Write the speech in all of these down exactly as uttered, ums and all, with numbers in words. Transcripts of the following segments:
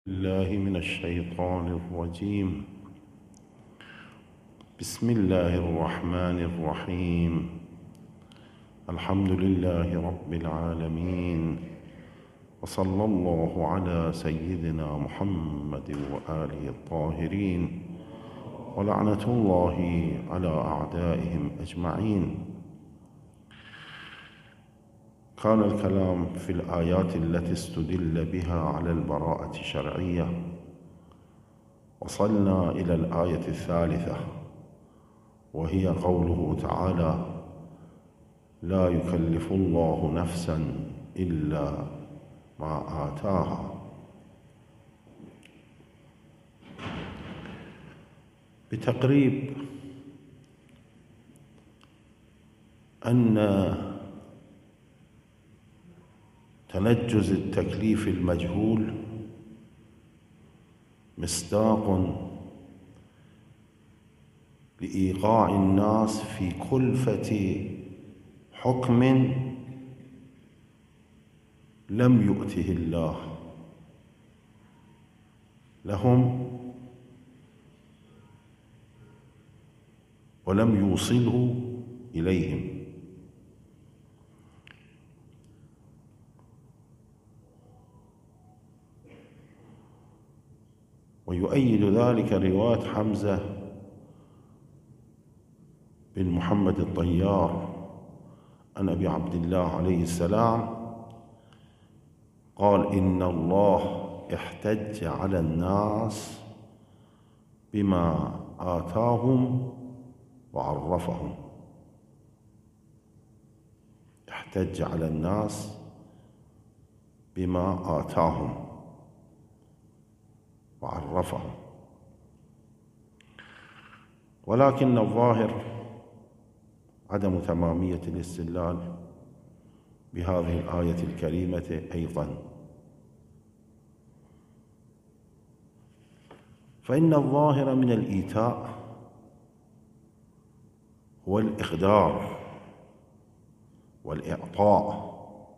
الله من الشيطان الرجيم. بسم الله الرحمن الرحيم. الحمد لله رب العالمين، وصلى الله على سيدنا محمد وآله الطاهرين، ولعنة الله على أعدائهم أجمعين. كان الكلام في الآيات التي استدل بها على البراءة الشرعية. وصلنا إلى الآية الثالثة، وهي قوله تعالى: لا يكلف الله نفسا إلا ما آتاها. بتقريب أن تنجز التكليف المجهول مصداق لإيقاع الناس في كلفة حكم لم يؤته الله لهم ولم يوصله إليهم. ويؤيد ذلك رواية حمزة بن محمد الطيار عن أبي عبد الله عليه السلام قال: إن الله احتج على الناس بما آتاهم وعرفهم. احتج على الناس بما آتاهم وعرفهم. ولكن الظاهر عدم تمامية الاستدلال بهذه الآية الكريمة أيضا، فإن الظاهر من الإيتاء هو الإخدار والإعطاء،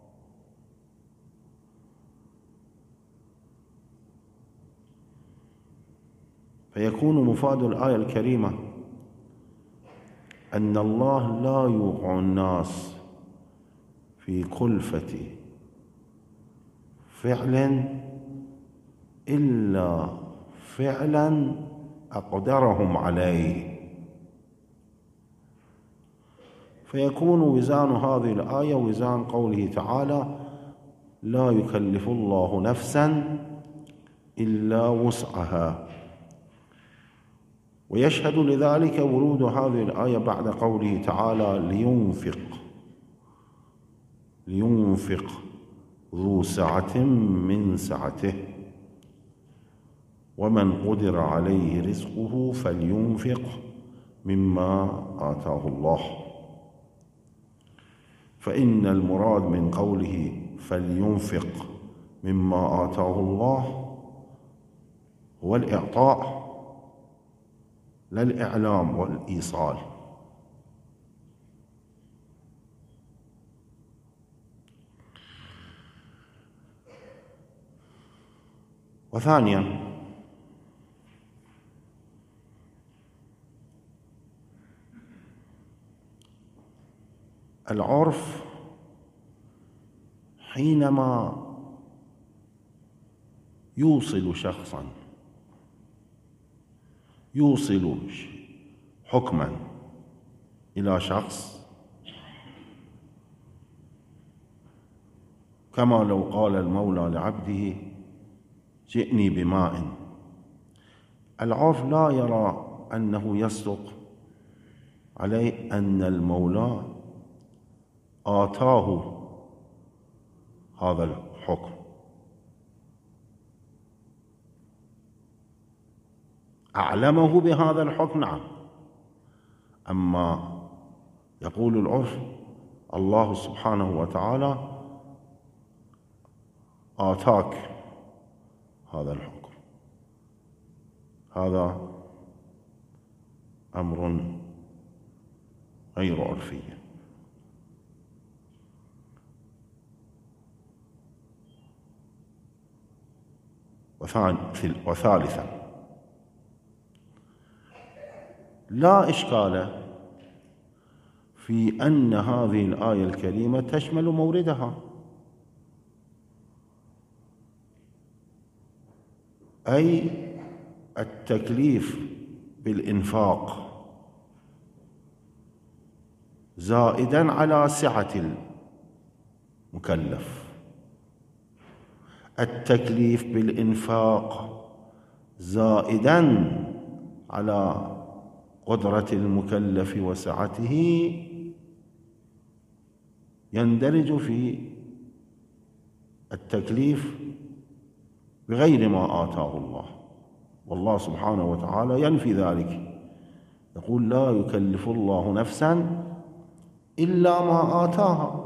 فيكون مفاد الآية الكريمة أن الله لا يوقع الناس في كلفة فعل إلا فعلا أقدرهم عليه. فيكون وزان هذه الآية وزان قوله تعالى: لا يكلف الله نفسا إلا وسعها. ويشهد لذلك ورود هذه الآية بعد قوله تعالى: لينفق لينفق ذو سعة من سعته ومن قدر عليه رزقه فلينفق مما آتاه الله. فإن المراد من قوله فلينفق مما آتاه الله هو الإعطاء لا الإعلام والإيصال. وثانيا، العرف حينما يوصل شخصا يوصل حكما إلى شخص، كما لو قال المولى لعبده: جئني بماء. العرف لا يرى أنه يصدق عليه أن المولى آتاه هذا الحكم، أعلمه بهذا الحكم، نعم. أما يقول العرف: الله سبحانه وتعالى آتاك هذا الحكم. هذا أمر غير عرفي. وثالثا، لا إشكال في أن هذه الآية الكريمة تشمل موردها، أي التكليف بالإنفاق زائدا على سعة المكلف، التكليف بالإنفاق زائدا على قدرة المكلف وسعته يندرج في التكليف بغير ما آتاه الله، والله سبحانه وتعالى ينفي ذلك، يقول لا يكلف الله نفسا إلا ما آتاها.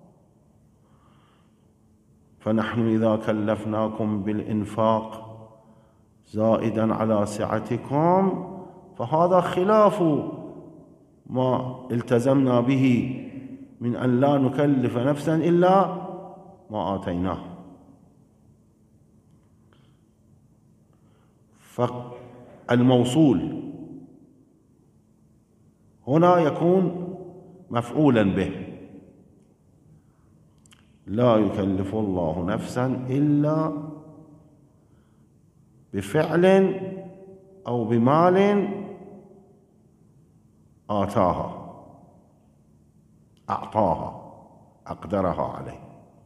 فنحن إذا كلفناكم بالإنفاق زائدا على سعتكم فهذا خلاف ما التزمنا به من أن لا نكلف نفسا إلا ما آتيناه. فالموصول هنا يكون مفعولا به، لا يكلف الله نفسا إلا بفعل أو بمال آتاها، أعطاها، أقدرها عليه.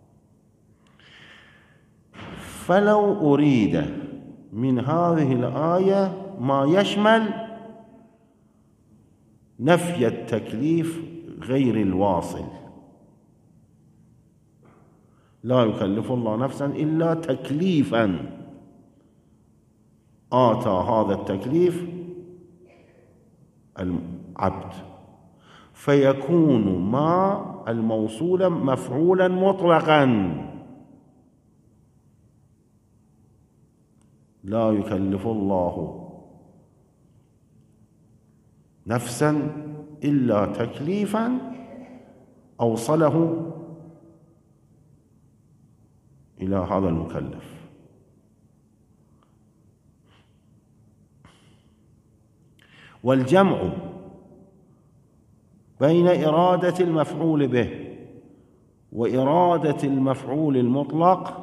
فلو أريد من هذه الآية ما يشمل نفي التكليف غير الواصل، لا يكلف الله نفسا إلا تكليفا آتى هذا التكليف العبد، فيكون ما الموصول مفعولا مطلقا، لا يكلف الله نفسا إلا تكليفا أوصله إلى هذا المكلف. والجمع بين إرادة المفعول به وإرادة المفعول المطلق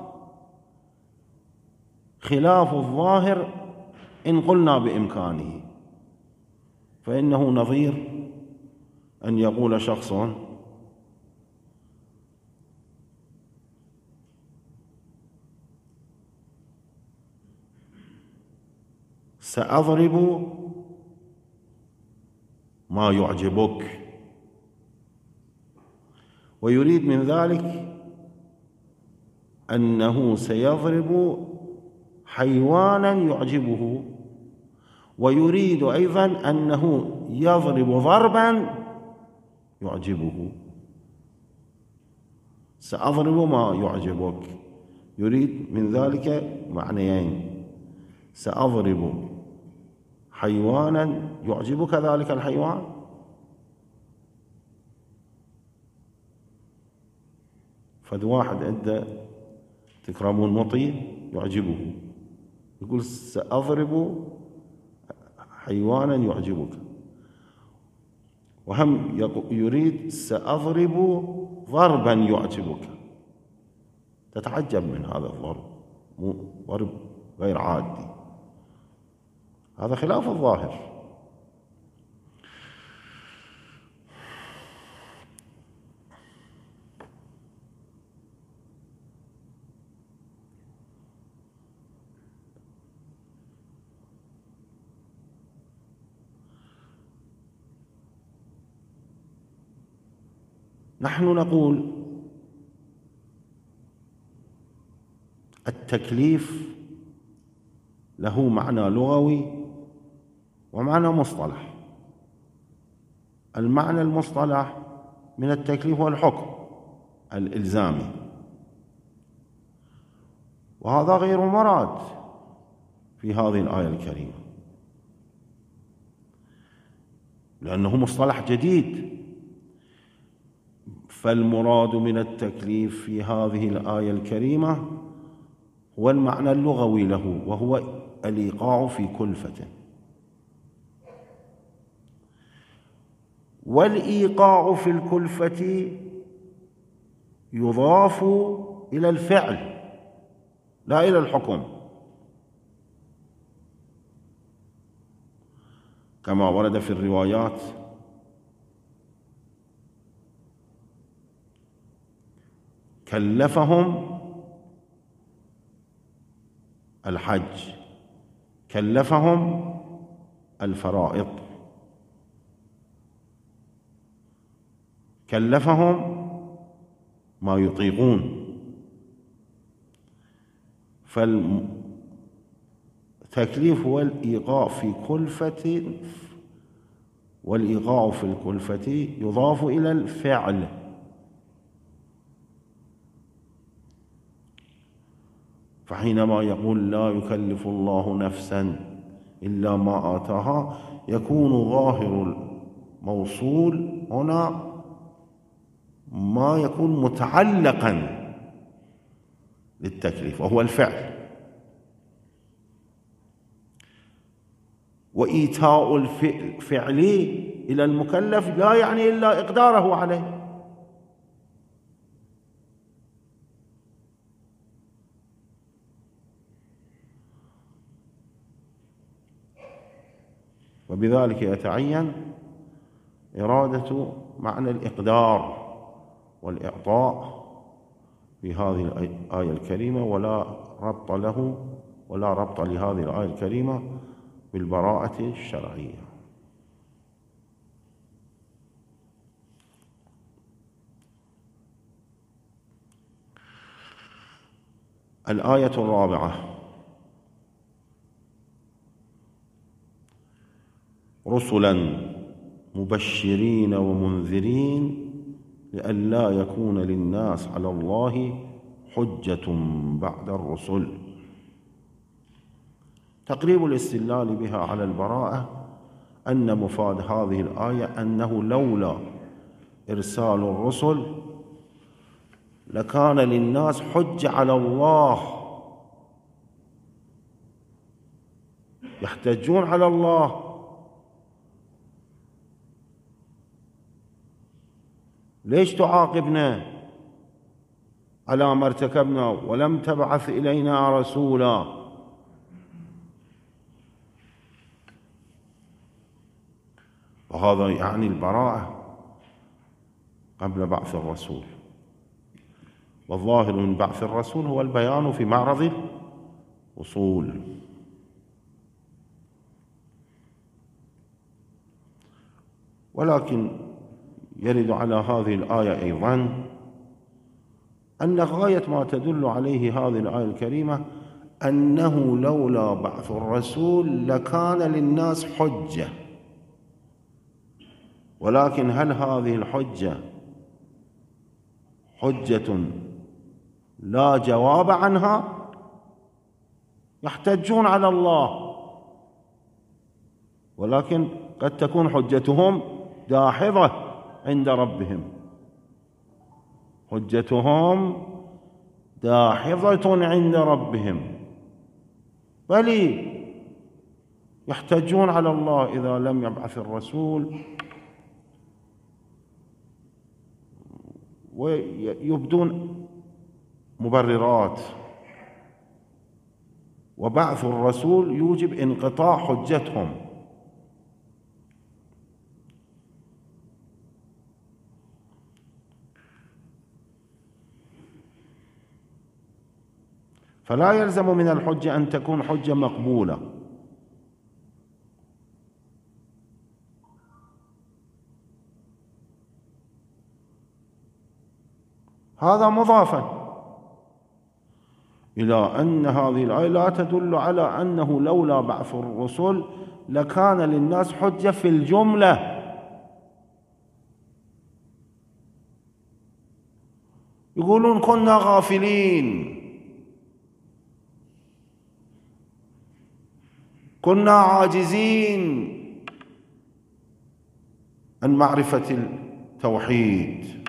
خلاف الظاهر إن قلنا بإمكانه، فإنه نظير أن يقول شخص سأضرب ما يعجبك، ويريد من ذلك أنه سيضرب حيوانا يعجبه، ويريد أيضا أنه يضرب ضربا يعجبه. سأضرب ما يعجبك يريد من ذلك معنيين: سأضرب حيوانا يعجبك ذلك الحيوان، فد واحد عنده تكرمون مطي يعجبه، يقول سأضرب حيوانا يعجبك، وهم يريد سأضرب ضربا يعجبك. تتعجب من هذا الضرب، مو ضرب غير عادي، هذا خلاف الظاهر. نحن نقول التكليف له معنى لغوي ومعنى مصطلح. المعنى المصطلح من التكليف هو الحكم الإلزامي، وهذا غير مراد في هذه الآية الكريمة، لأنه مصطلح جديد. فالمراد من التكليف في هذه الآية الكريمة هو المعنى اللغوي له، وهو الإيقاع في كلفة. والإيقاع في الكلفة يضاف إلى الفعل لا إلى الحكم، كما ورد في الروايات: كلفهم الحج، كلفهم الفرائض، كلفهم ما يطيقون. فالتكليف هو الإيقاع في كلفة، والإيقاع في الكلفة يضاف إلى الفعل. فحينما يقول لا يكلف الله نفسا إلا ما آتاها، يكون ظاهر الموصول هنا ما يكون متعلقا للتكليف، وهو الفعل. وإيتاء الفعل إلى المكلف لا يعني إلا إقداره عليه. وبذلك يتعين إرادة معنى الإقدار والإعطاء في هذه الآية الكريمة، ولا ربط له ولا ربط لهذه الآية الكريمة بالبراءة الشرعية. الآية الرابعة: رسلا مبشرين ومنذرين لئلا يكون للناس على الله حجة بعد الرسل. تقريب الاستدلال بها على البراءة أن مفاد هذه الآية أنه لولا إرسال الرسل لكان للناس حجة على الله، يحتجون على الله. ليش تعاقبنا على ما ارتكبنا ولم تبعث إلينا رسولا؟ وهذا يعني البراءة قبل بعث الرسول. والظاهر من بعث الرسول هو البيان في معرض الوصول. ولكن يرد على هذه الآية أيضا أن غاية ما تدل عليه هذه الآية الكريمة أنه لولا بعث الرسول لكان للناس حجة. ولكن هل هذه الحجة حجة لا جواب عنها؟ يحتجون على الله، ولكن قد تكون حجتهم داحضة عند ربهم، حجتهم داحضة عند ربهم، بل يحتجون على الله إذا لم يبعث الرسول، ويبدون مبررات. وبعث الرسول يوجب انقطاع حجتهم. فلا يلزم من الحجة أن تكون حجة مقبولة، هذا مضافا إلى أن هذه الآية لا تدل على أنه لولا بعث الرسل لكان للناس حجة في الجملة. يقولون كنا غافلين، كنا عاجزين عن معرفة التوحيد،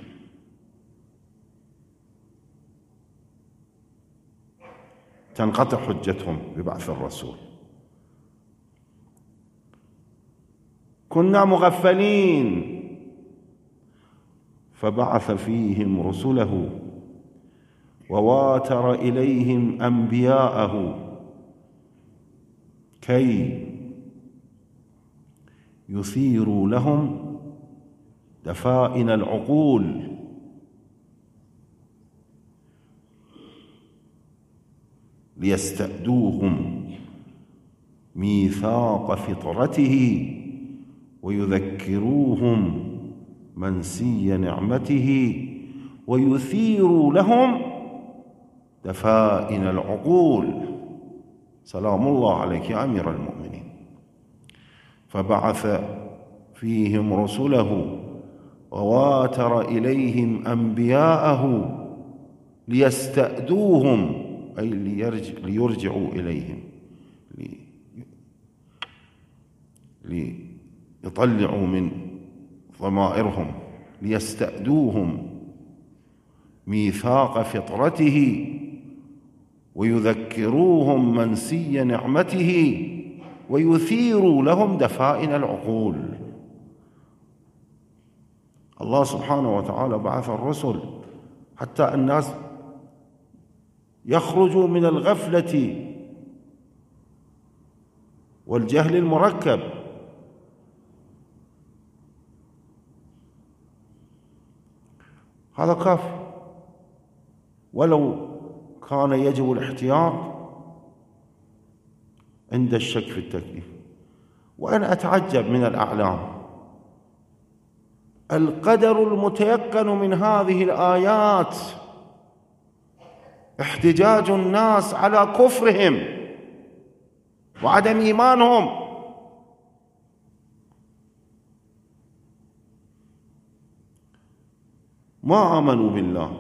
تنقطع حجتهم ببعث الرسول. كنا مغفلين فبعث فيهم رسله وواتر إليهم أنبياءه كي يثيروا لهم دفائن العقول ليستأدوهم ميثاق فطرته ويذكروهم منسي نعمته ويثيروا لهم دفائن العقول. سلام الله عليك يا أمير المؤمنين. فبعث فيهم رسله وواتر إليهم أنبياءه ليستأدوهم أي ليرجع ليرجعوا إليهم، ليطلعوا من ضمائرهم، ليستأدوهم ميثاق فطرته ويذكروهم منسي نعمته ويثيروا لهم دفائن العقول. الله سبحانه وتعالى بعث الرسل حتى الناس يخرجوا من الغفلة والجهل المركب. هذا كافي، ولو كان يجب الاحتياط عند الشك في التكليف. وأنا أتعجب من الأعلام، القدر المتيقن من هذه الآيات احتجاج الناس على كفرهم وعدم إيمانهم. ما آمنوا بالله.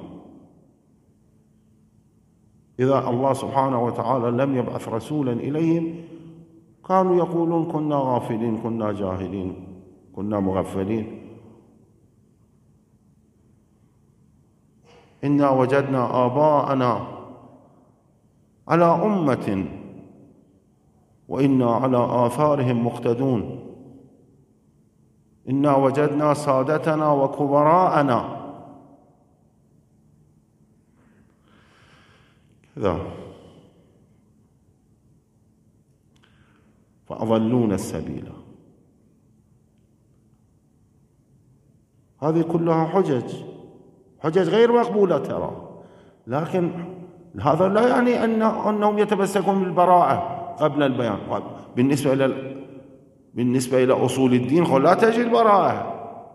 إذا الله سبحانه وتعالى لم يبعث رسولا إليهم كانوا يقولون كنا غافلين، كنا جاهلين، كنا مغفلين. إنا وجدنا آباءنا على أمة وإنا على آثارهم مقتدون. إنا وجدنا سادتنا وكبراءنا كذا فأضلون السبيل. هذه كلها حجج حجج غير مقبولة ترى، لكن هذا لا يعني أن أنهم يتمسكون بالبراءة قبل البيان. بالنسبة إلى بالنسبة إلى أصول الدين لا تجي البراءة.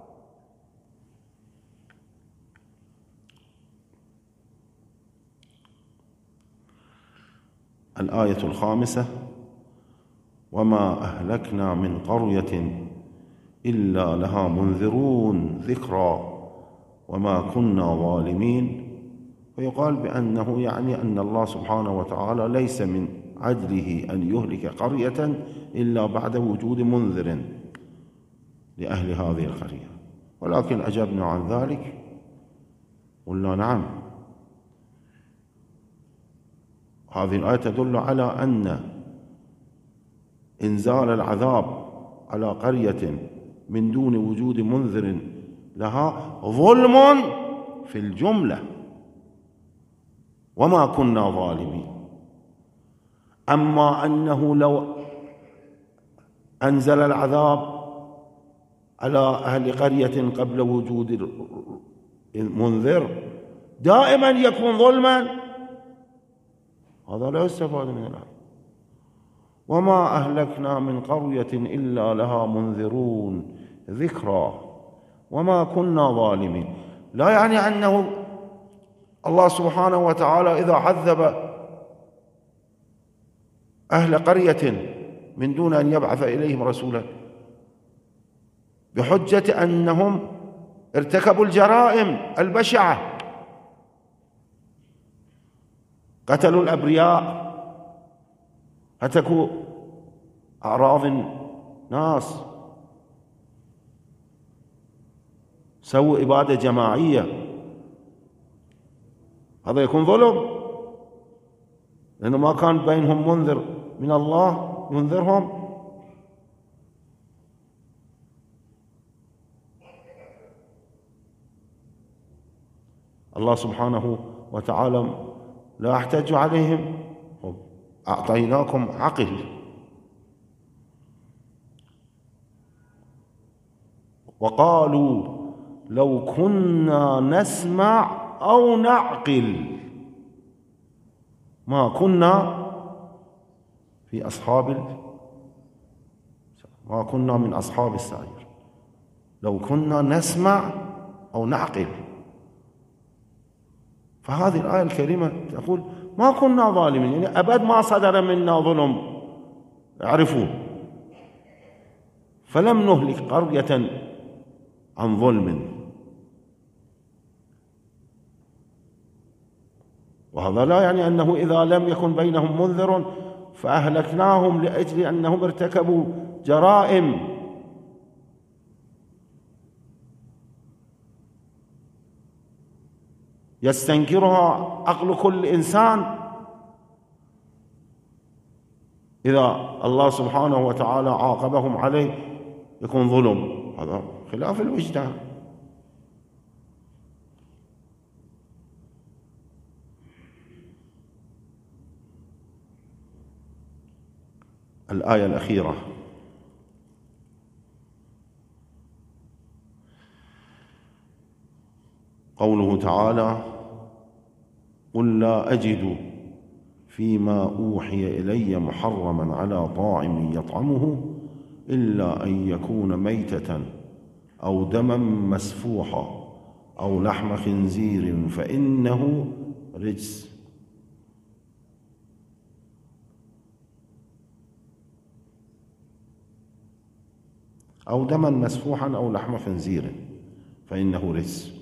الآية الخامسة: وما أهلكنا من قرية إلا لها منذرون ذكرى وما كنا ظالمين. ويقال بأنه يعني أن الله سبحانه وتعالى ليس من عدله أن يهلك قرية إلا بعد وجود منذر لأهل هذه القرية، ولكن أجبنا عن ذلك قلنا نعم، هذه الآية تدل على أن إنزال العذاب على قرية من دون وجود منذر لها ظلم في الجملة، وما كنا ظالمين. أما أنه لو أنزل العذاب على أهل قرية قبل وجود المنذر دائما يكون ظلما، هذا لا يستفاد من الآية. وما أهلكنا من قرية إلا لها منذرون ذكرى وما كنا ظالمين. لا يعني أنه الله سبحانه وتعالى إذا عذب أهل قرية من دون أن يبعث إليهم رسولا بحجة أنهم ارتكبوا الجرائم البشعة، قتلوا الأبرياء، هتكوا أعراض الناس، سووا إبادة جماعية، هذا يكون ظلم. لأنه ما كان بينهم منذر من الله ينذرهم. الله سبحانه وتعالى لا احتج عليهم، أعطيناكم عقل. وقالوا لو كنا نسمع أو نعقل ما كنا في أصحاب ما كنا من أصحاب السعير. لو كنا نسمع أو نعقل. فهذه الآية الكريمة تقول ما كنا ظالمين، يعني أبد ما صدر منا ظلم، اعرفوا. فلم نهلك قرية عن ظلم. وهذا لا يعني أنه إذا لم يكن بينهم منذر فأهلكناهم لأجل أنهم ارتكبوا جرائم. يستنكرها عقل كل إنسان إذا الله سبحانه وتعالى عاقبهم عليه يكون ظلم، هذا خلاف الوجدان. الآية الأخيرة قوله تعالى قل لا أجد فيما أوحي إلي محرما على طاعم يطعمه إلا أن يكون ميتة أو دما مسفوحا أو لحم خنزير فإنه رجس. أو دما مسفوحا أو لحم خنزير فإنه رجس،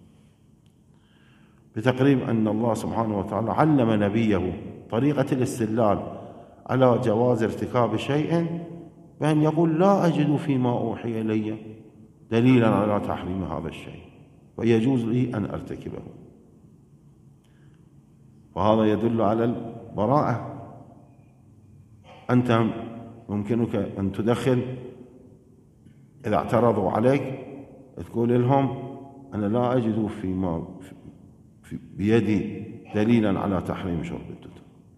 بتقريب أن الله سبحانه وتعالى علم نبيه طريقة الاستدلال على جواز ارتكاب شيء بأن يقول لا أجد فيما أوحي إلي دليلا على تحريم هذا الشيء ويجوز لي أن أرتكبه. وهذا يدل على البراءة. أنت يمكنك أن تدخل إذا اعترضوا عليك تقول لهم أنا لا أجد فيما في بيدي دليلا على تحريم شرب الدجاج.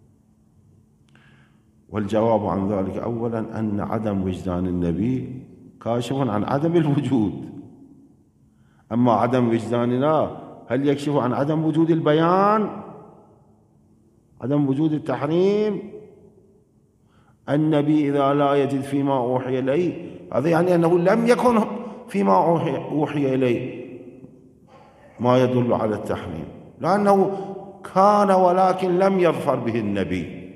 والجواب عن ذلك أولا أن عدم وجدان النبي كاشف عن عدم الوجود. أما عدم وجداننا هل يكشف عن عدم وجود البيان، عدم وجود التحريم؟ النبي إذا لا يجد فيما أوحي إليه هذا يعني أنه لم يكن فيما أوحي إليه ما يدل على التحريم، لأنه كان ولكن لم يظفر به النبي.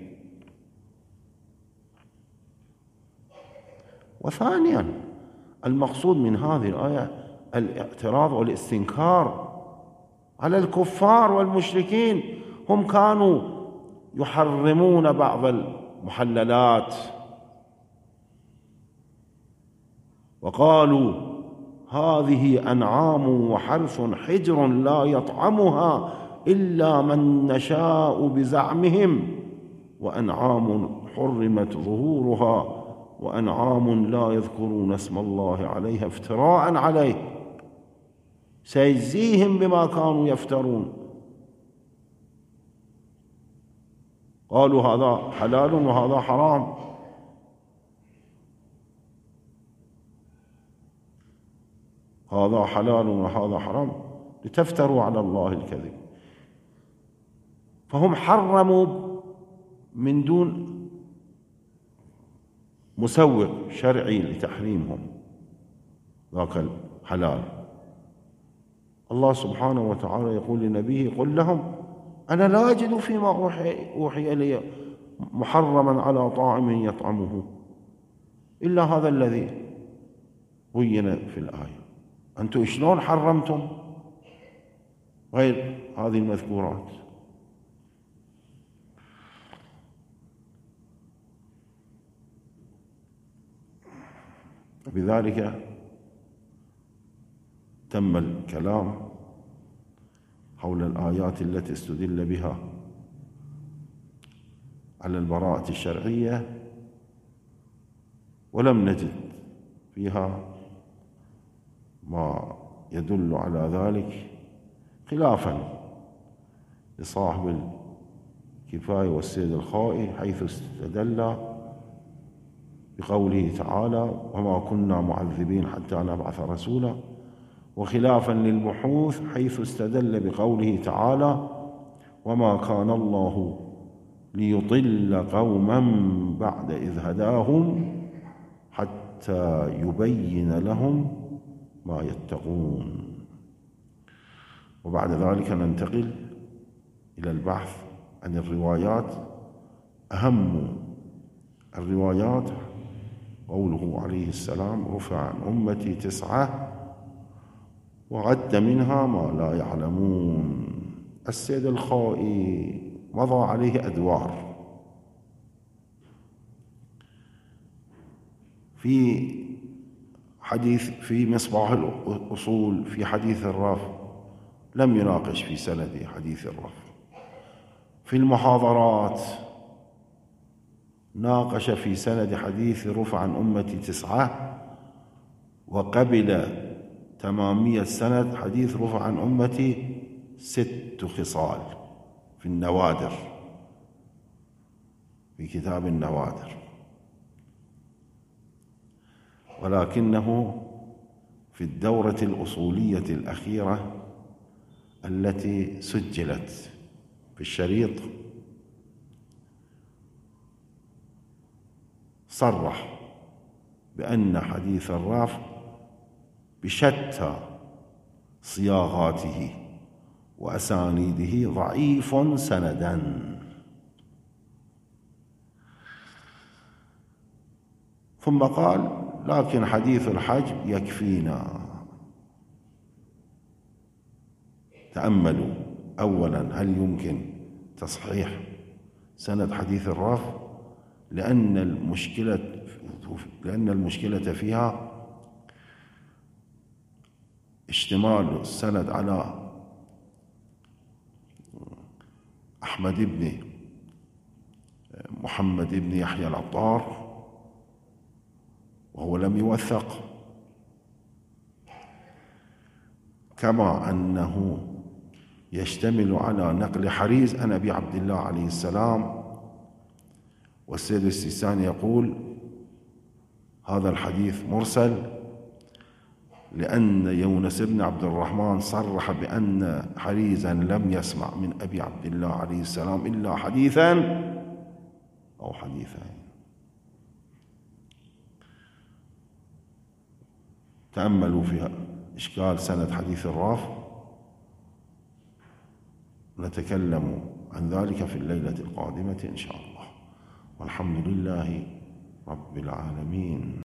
وثانيا المقصود من هذه الآية الاعتراض والاستنكار على الكفار والمشركين. هم كانوا يحرمون بعض المحللات وقالوا هذه أنعام وحرث حجر لا يطعمها إلا من نشاء بزعمهم وأنعام حرمت ظهورها وأنعام لا يذكرون اسم الله عليها افتراء عليه سيجزيهم بما كانوا يفترون. قالوا هذا حلال وهذا حرام. هذا حلال وهذا حرام لتفتروا على الله الكذب. فهم حرموا من دون مسوغ شرعي لتحريمهم ذاك الحلال. الله سبحانه وتعالى يقول لنبيه قل لهم أنا لا أجد فيما أوحي, أوحي إلي محرما على طاعم يطعمه إلا هذا الذي بين في الآية. أنتم شلون حرمتم غير هذه المذكورات؟ بذلك تم الكلام حول الآيات التي استدل بها على البراءة الشرعية، ولم نجد فيها ما يدل على ذلك، خلافا لصاحب الكفاية والسيد الخائي حيث استدل بقوله تعالى: وما كنا معذبين حتى نبعث رسولا، وخلافا للبحوث حيث استدل بقوله تعالى: وما كان الله ليضل قوما بعد إذ هداهم حتى يبين لهم ما يتقون. وبعد ذلك ننتقل إلى البحث عن الروايات. أهم الروايات قوله عليه السلام: رفع عن أمتي تسعة وعد منها ما لا يعلمون. السيد الخائي مضى عليه أدوار في حديث في مصباح الأصول، في حديث الرفع لم يناقش في سند حديث الرفع. في المحاضرات ناقش في سند حديث رفع عن أمتي تسعة، وقبل تمامية سند حديث رفع عن أمتي ست خصال في النوادر، في كتاب النوادر. ولكنه في الدورة الأصولية الأخيرة التي سجلت في الشريط صرح بأن حديث الرفع بشتى صياغاته وأسانيده ضعيف سندا. ثم قال: لكن حديث الحج يكفينا. تأملوا أولا، هل يمكن تصحيح سند حديث الرفع؟ لأن المشكلة لأن المشكلة فيها اشتمال السند على أحمد بن محمد بن يحيى العطار، وهو لم يوثق، كما أنه يشتمل على نقل حريز عن أبي عبد الله عليه السلام، والسيد السيستاني يقول هذا الحديث مرسل، لأن يونس بن عبد الرحمن صرح بأن حريزا لم يسمع من أبي عبد الله عليه السلام إلا حديثا أو حديثين. تأملوا في إشكال سند حديث الرافع، نتكلم عن ذلك في الليلة القادمة إن شاء الله، والحمد لله رب العالمين.